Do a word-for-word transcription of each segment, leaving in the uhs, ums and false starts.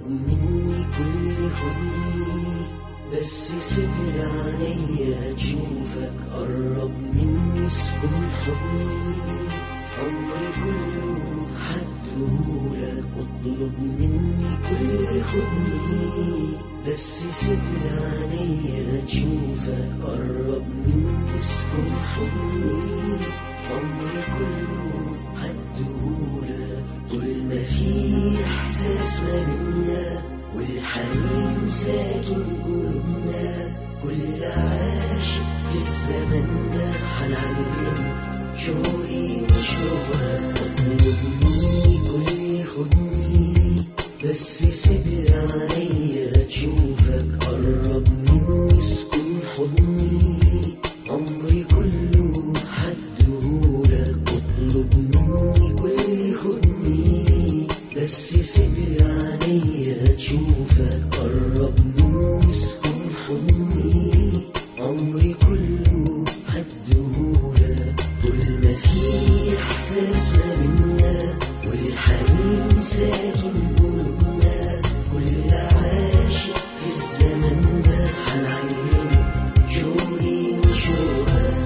قرب مني كل خدني، بس سيبلي عينيا اشوفك. قرب مني اسكن حضني، عمري كله هديهولك. اطلب مني كل خدني، بس سيبلي عينيا اشوفك. قرب مني اسكن حضني، عمري كله هديهولك. طول ما في احساس ما بينا والحنين ساكن قلوبنا، كل عاشق في الزمن ده هنعلمه شوقي وشوقك. اطلب مني كل خدني، بس سيبلي عينيا اشوفك. قرب مني اسكن حضني، عمري كله هديهولك. اطلب مني كل خدني، بس سيبلي عينيا اشوفك. قرب مني اسكن حضني، عمري كله هديهولك. طول ما في احساس ما بينا والحنين ساكن قلوبنا، كل عاشق في الزمن ده هنعلمه شوقي وشوقك.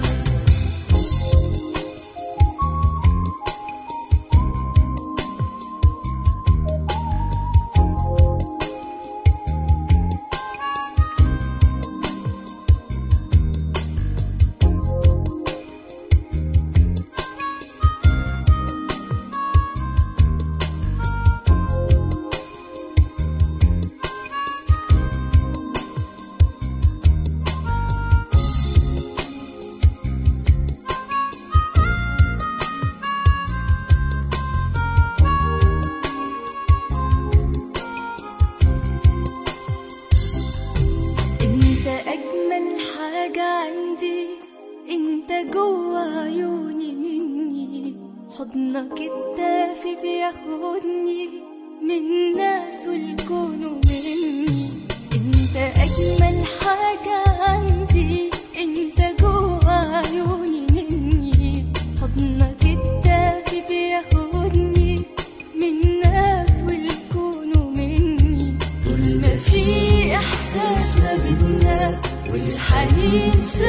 انت جوا عيوني مني، حضنك الدافي بياخدني من ناس والكون ومني. انت اجمل حاجة عندي، انت جوا عيوني مني، حضنك الدافي بياخدني من ناس والكون ومني. طول ما في احساس ما بينا والحنين